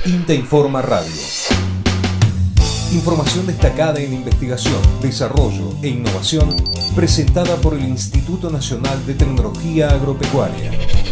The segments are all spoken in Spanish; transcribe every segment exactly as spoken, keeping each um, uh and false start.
INTA Informa Radio. Información destacada en investigación, desarrollo e innovación presentada por el Instituto Nacional de Tecnología Agropecuaria.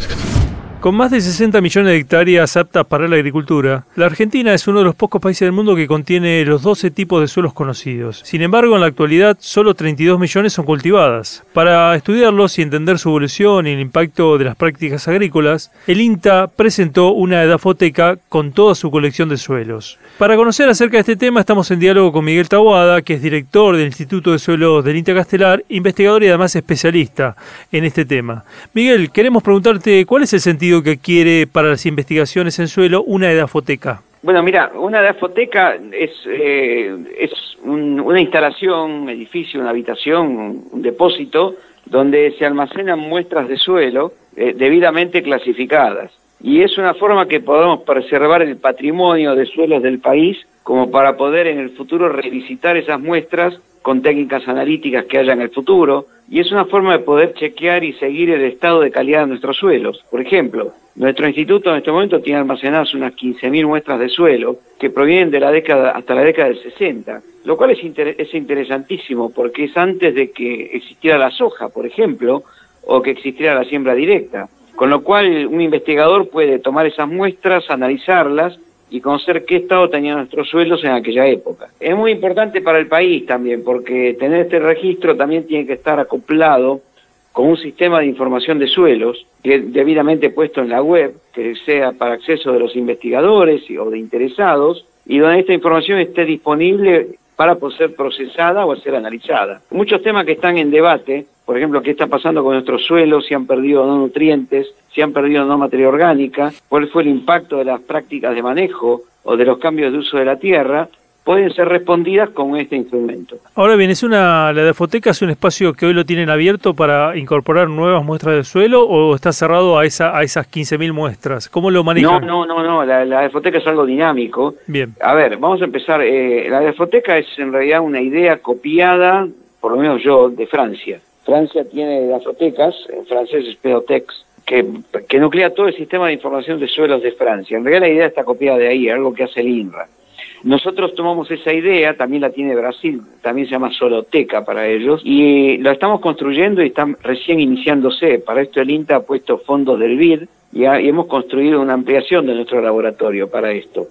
Con más de sesenta millones de hectáreas aptas para la agricultura, la Argentina es uno de los pocos países del mundo que contiene los doce tipos de suelos conocidos. Sin embargo, en la actualidad, solo treinta y dos millones son cultivadas. Para estudiarlos y entender su evolución y el impacto de las prácticas agrícolas, el INTA presentó una edafoteca con toda su colección de suelos. Para conocer acerca de este tema, estamos en diálogo con Miguel Taboada, que es director del Instituto de Suelos del INTA Castelar, investigador y además especialista en este tema. Miguel, queremos preguntarte, ¿cuál es el sentido que quiere para las investigaciones en suelo una edafoteca? Bueno, mira, una edafoteca es, eh, es un, una instalación, un edificio, una habitación, un depósito, donde se almacenan muestras de suelo eh, debidamente clasificadas. Y es una forma que podemos preservar el patrimonio de suelos del país, como para poder en el futuro revisitar esas muestras con técnicas analíticas que haya en el futuro, y es una forma de poder chequear y seguir el estado de calidad de nuestros suelos. Por ejemplo, nuestro instituto en este momento tiene almacenadas unas quince mil muestras de suelo que provienen de la década hasta la década del sesenta, lo cual es, inter es interesantísimo porque es antes de que existiera la soja, por ejemplo, o que existiera la siembra directa, con lo cual un investigador puede tomar esas muestras, analizarlas y conocer qué estado tenían nuestros suelos en aquella época. Es muy importante para el país también, porque tener este registro también tiene que estar acoplado con un sistema de información de suelos, que es debidamente puesto en la web, que sea para acceso de los investigadores o de interesados, y donde esta información esté disponible para poder ser procesada o ser analizada. Muchos temas que están en debate, por ejemplo, qué está pasando con nuestros suelos, si han perdido o no nutrientes, si han perdido o no materia orgánica, cuál fue el impacto de las prácticas de manejo o de los cambios de uso de la tierra, pueden ser respondidas con este instrumento. Ahora bien, ¿es una, la edafoteca es un espacio que hoy lo tienen abierto para incorporar nuevas muestras de suelo o está cerrado a esa a esas quince mil muestras? ¿Cómo lo manejan? No, no, no, no. La, la edafoteca es algo dinámico. Bien. A ver, vamos a empezar. Eh, la edafoteca es en realidad una idea copiada, por lo menos yo, de Francia. Francia tiene edafotecas, en francés es Pedotex, que, que nuclea todo el sistema de información de suelos de Francia. En realidad la idea está copiada de ahí, algo que hace el INRA. Nosotros tomamos esa idea, también la tiene Brasil, también se llama Soloteca para ellos, y lo estamos construyendo y está recién iniciándose. Para esto el INTA ha puesto fondos del B I D y, ha, y hemos construido una ampliación de nuestro laboratorio para esto.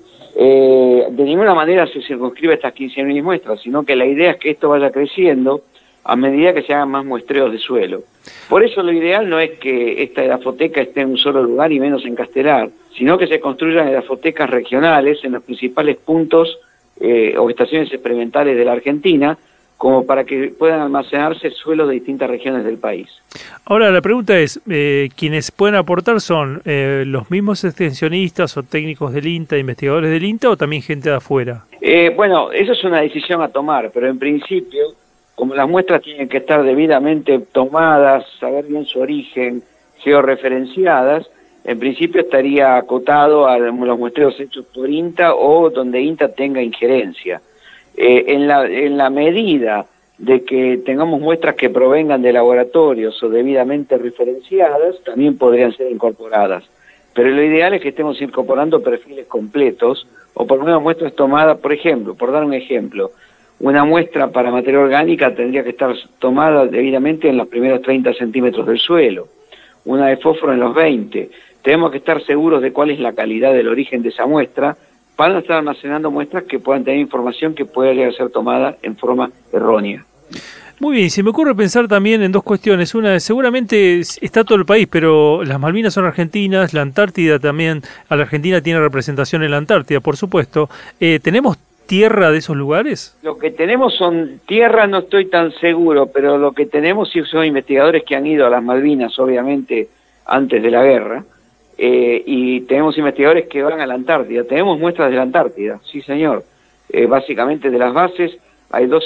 Eh, de ninguna manera se circunscribe a estas quince mil muestras, sino que la idea es que esto vaya creciendo a medida que se hagan más muestreos de suelo. Por eso lo ideal no es que esta edafoteca esté en un solo lugar y menos en Castelar, sino que se construyan edafotecas regionales en los principales puntos eh, o estaciones experimentales de la Argentina, como para que puedan almacenarse suelos de distintas regiones del país. Ahora, la pregunta es, eh, ¿quienes pueden aportar son eh, los mismos extensionistas o técnicos del INTA, investigadores del INTA, o también gente de afuera? Eh, bueno, eso es una decisión a tomar, pero en principio, como las muestras tienen que estar debidamente tomadas, saber bien su origen, georreferenciadas, en principio estaría acotado a los muestreos hechos por INTA o donde INTA tenga injerencia. Eh, en la, en la medida de que tengamos muestras que provengan de laboratorios o debidamente referenciadas, también podrían ser incorporadas. Pero lo ideal es que estemos incorporando perfiles completos, o por lo menos muestras tomadas, por ejemplo, por dar un ejemplo, una muestra para materia orgánica tendría que estar tomada debidamente en los primeros treinta centímetros del suelo, una de fósforo en los veinte. Tenemos que estar seguros de cuál es la calidad del origen de esa muestra para no estar almacenando muestras que puedan tener información que pueda llegar a ser tomada en forma errónea. Muy bien, se me ocurre pensar también en dos cuestiones. Una, seguramente está todo el país, pero las Malvinas son argentinas, la Antártida también, a la Argentina tiene representación en la Antártida, por supuesto. Eh, ¿Tenemos tierra de esos lugares? Lo que tenemos son tierra, no estoy tan seguro, pero lo que tenemos sí son investigadores que han ido a las Malvinas, obviamente, antes de la guerra, eh, y tenemos investigadores que van a la Antártida. Tenemos muestras de la Antártida, sí señor. Eh, básicamente de las bases, hay dos,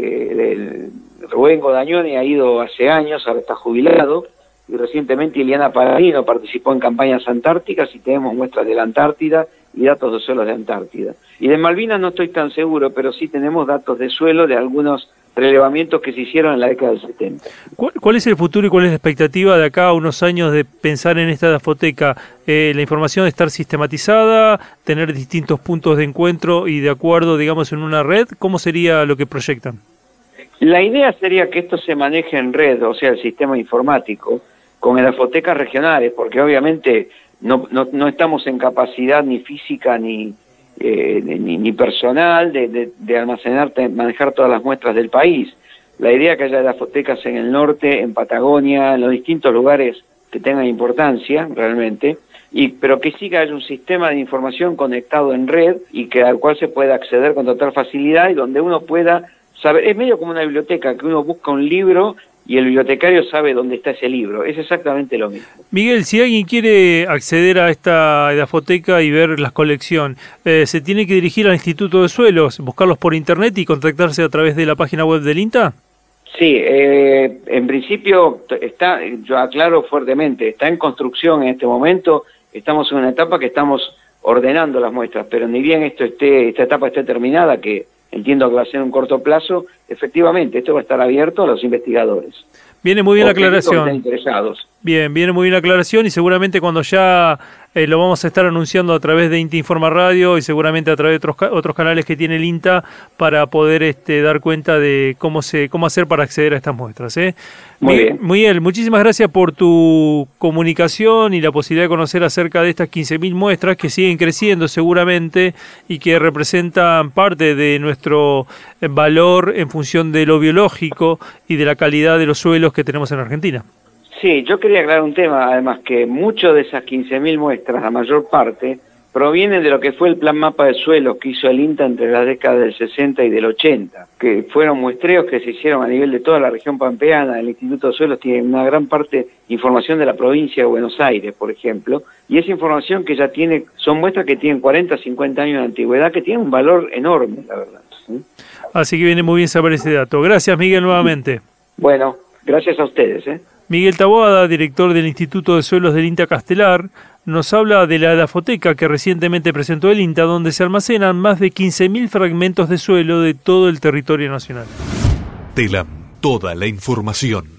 eh, de, Rubén Godañone ha ido hace años, ahora está jubilado, y recientemente Ileana Paladino participó en campañas antárticas y tenemos muestras de la Antártida y datos de suelos de Antártida. Y de Malvinas no estoy tan seguro, pero sí tenemos datos de suelo de algunos relevamientos que se hicieron en la década del setenta. ¿Cuál, cuál es el futuro y cuál es la expectativa de acá a unos años de pensar en esta Edafoteca? Eh, ¿La información estar sistematizada, tener distintos puntos de encuentro y de acuerdo, digamos, en una red? ¿Cómo sería lo que proyectan? La idea sería que esto se maneje en red, o sea, el sistema informático, con edafotecas regionales, porque obviamente no, no, no estamos en capacidad ni física ni, eh, ni, ni personal de, de, de almacenar, de manejar todas las muestras del país. La idea es que haya edafotecas en el norte, en Patagonia, en los distintos lugares que tengan importancia realmente, y pero que siga haya un sistema de información conectado en red y que al cual se pueda acceder con total facilidad y donde uno pueda saber. Es medio como una biblioteca, que uno busca un libro y el bibliotecario sabe dónde está ese libro. Es exactamente lo mismo. Miguel, si alguien quiere acceder a esta edafoteca y ver la colección, eh, ¿se tiene que dirigir al Instituto de Suelos, buscarlos por internet y contactarse a través de la página web del INTA? Sí, eh, en principio está, yo aclaro fuertemente, está en construcción en este momento. Estamos en una etapa que estamos ordenando las muestras, pero ni bien esto esté, esta etapa esté terminada, que entiendo que va a ser un corto plazo, efectivamente, esto va a estar abierto a los investigadores. Viene muy bien la aclaración. Interesados. Bien, viene muy bien la aclaración y seguramente cuando ya eh, lo vamos a estar anunciando a través de INTA Informa Radio y seguramente a través de otros, otros canales que tiene el INTA para poder este, dar cuenta de cómo se cómo hacer para acceder a estas muestras. ¿eh? Muy bien. Miguel, muchísimas gracias por tu comunicación y la posibilidad de conocer acerca de estas quince mil muestras que siguen creciendo seguramente y que representan parte de nuestro valor en función de lo biológico y de la calidad de los suelos que tenemos en Argentina. Sí, yo quería aclarar un tema, además, que muchas de esas quince mil muestras, la mayor parte, provienen de lo que fue el Plan Mapa de Suelos que hizo el INTA entre las décadas del sesenta y del ochenta, que fueron muestreos que se hicieron a nivel de toda la región pampeana. El Instituto de Suelos tiene una gran parte información de la provincia de Buenos Aires, por ejemplo, y esa información que ya tiene, son muestras que tienen cuarenta, cincuenta años de antigüedad, que tienen un valor enorme, la verdad. ¿Sí? Así que viene muy bien saber ese dato. Gracias, Miguel, nuevamente. Bueno, gracias a ustedes, ¿eh? Miguel Taboada, director del Instituto de Suelos del INTA Castelar, nos habla de la edafoteca que recientemente presentó el INTA, donde se almacenan más de quince mil fragmentos de suelo de todo el territorio nacional. Telam, toda la información.